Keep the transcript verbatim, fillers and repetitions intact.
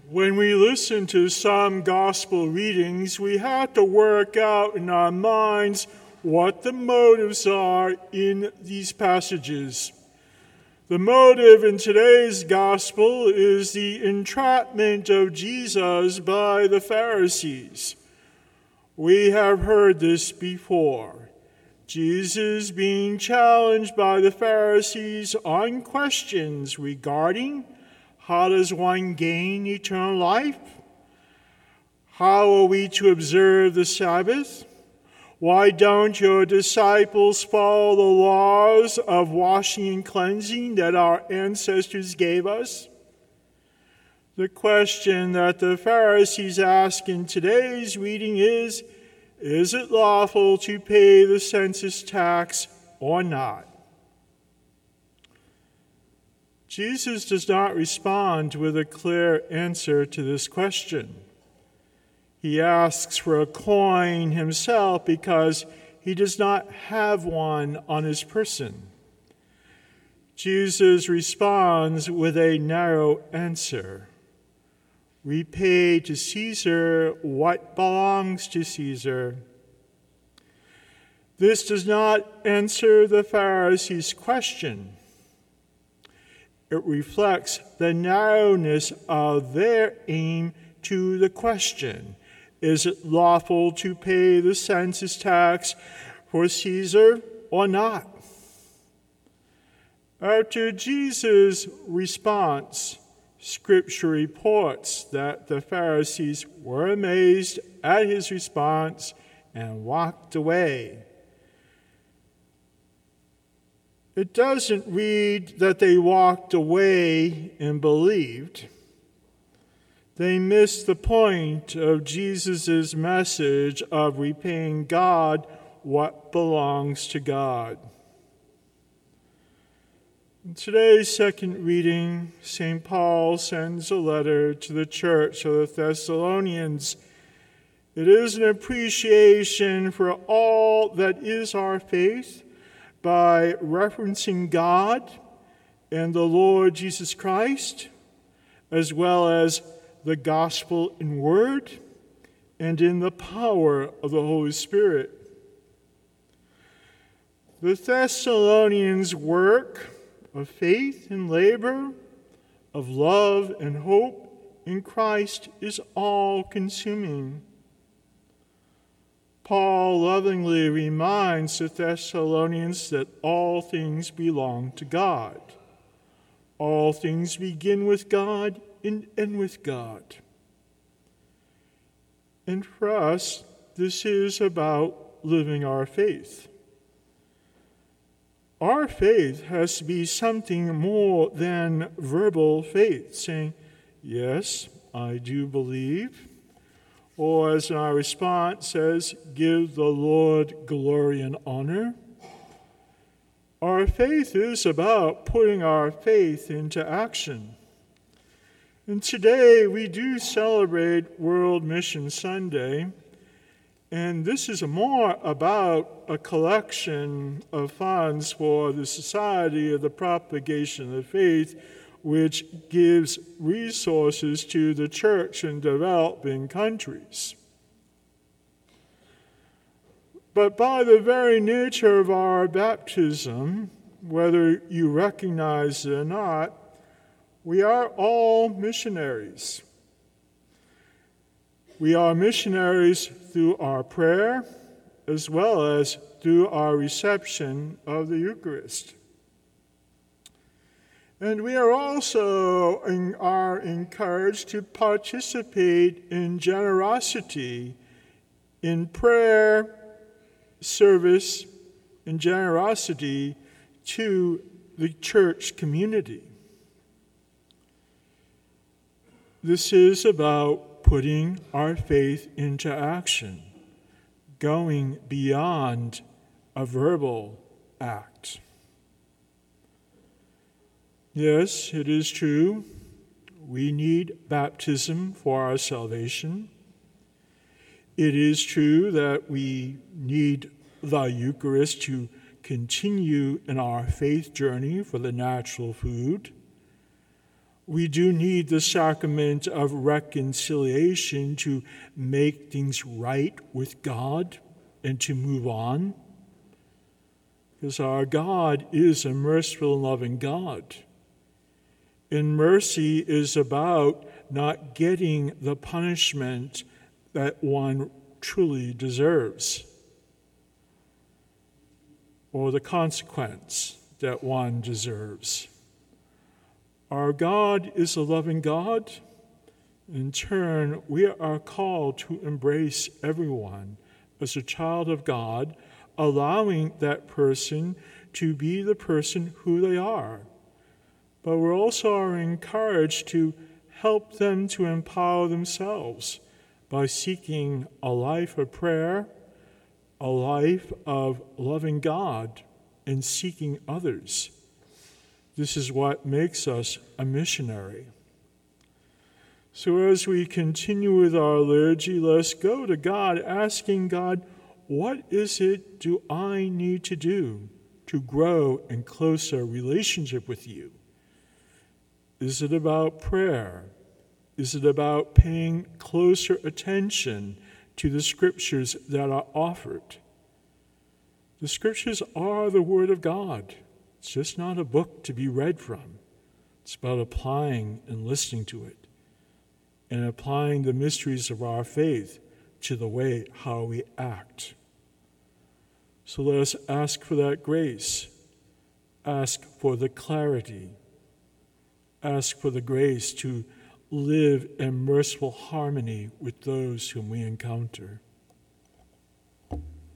When we listen to some gospel readings, we have to work out in our minds what the motives are in these passages. The motive in today's gospel is the entrapment of Jesus by the Pharisees. We have heard this before. Jesus being challenged by the Pharisees on questions regarding how does one gain eternal life? How are we to observe the Sabbath? Why don't your disciples follow the laws of washing and cleansing that our ancestors gave us? The question that the Pharisees ask in today's reading is, is it lawful to pay the census tax or not? Jesus does not respond with a clear answer to this question. He asks for a coin himself because he does not have one on his person. Jesus responds with a narrow answer. Repay to Caesar what belongs to Caesar. This does not answer the Pharisees' question. It reflects the narrowness of their aim to the question. Is it lawful to pay the census tax for Caesar or not? After Jesus' response, Scripture reports that the Pharisees were amazed at his response and walked away. It doesn't read that they walked away and believed. They missed the point of Jesus' message of repaying God what belongs to God. In today's second reading, Saint Paul sends a letter to the church of the Thessalonians. It is an appreciation for all that is our faith by referencing God and the Lord Jesus Christ, as well as the gospel in word and in the power of the Holy Spirit. The Thessalonians' work of faith and labor, of love and hope in Christ is all-consuming. Paul lovingly reminds the Thessalonians that all things belong to God. All things begin with God and end with God. And for us, this is about living our faith. Our faith has to be something more than verbal faith, saying, yes, I do believe. Or as our response says, give the Lord glory and honor. Our faith is about putting our faith into action. And today we do celebrate World Mission Sunday, and this is more about a collection of funds for the Society of the Propagation of Faith, which gives resources to the church in developing countries. But by the very nature of our baptism, whether you recognize it or not, we are all missionaries. We are missionaries through our prayer as well as through our reception of the Eucharist. And we are also in, are encouraged to participate in generosity, in prayer, service, and generosity to the church community. This is about putting our faith into action, going beyond a verbal act. Yes, it is true. We need baptism for our salvation. It is true that we need the Eucharist to continue in our faith journey for the natural food. We do need the sacrament of reconciliation to make things right with God and to move on. Because our God is a merciful and loving God. And mercy is about not getting the punishment that one truly deserves, or the consequence that one deserves. Our God is a loving God. In turn, we are called to embrace everyone as a child of God, allowing that person to be the person who they are. But we also are encouraged to help them to empower themselves by seeking a life of prayer, a life of loving God, and seeking others. This is what makes us a missionary. So as we continue with our liturgy, let's go to God, asking God, what is it do I need to do to grow in closer relationship with you? Is it about prayer? Is it about paying closer attention to the scriptures that are offered? The scriptures are the Word of God. It's just not a book to be read from. It's about applying and listening to it and applying the mysteries of our faith to the way how we act. So let us ask for that grace. Ask for the clarity. Ask for the grace to live in merciful harmony with those whom we encounter.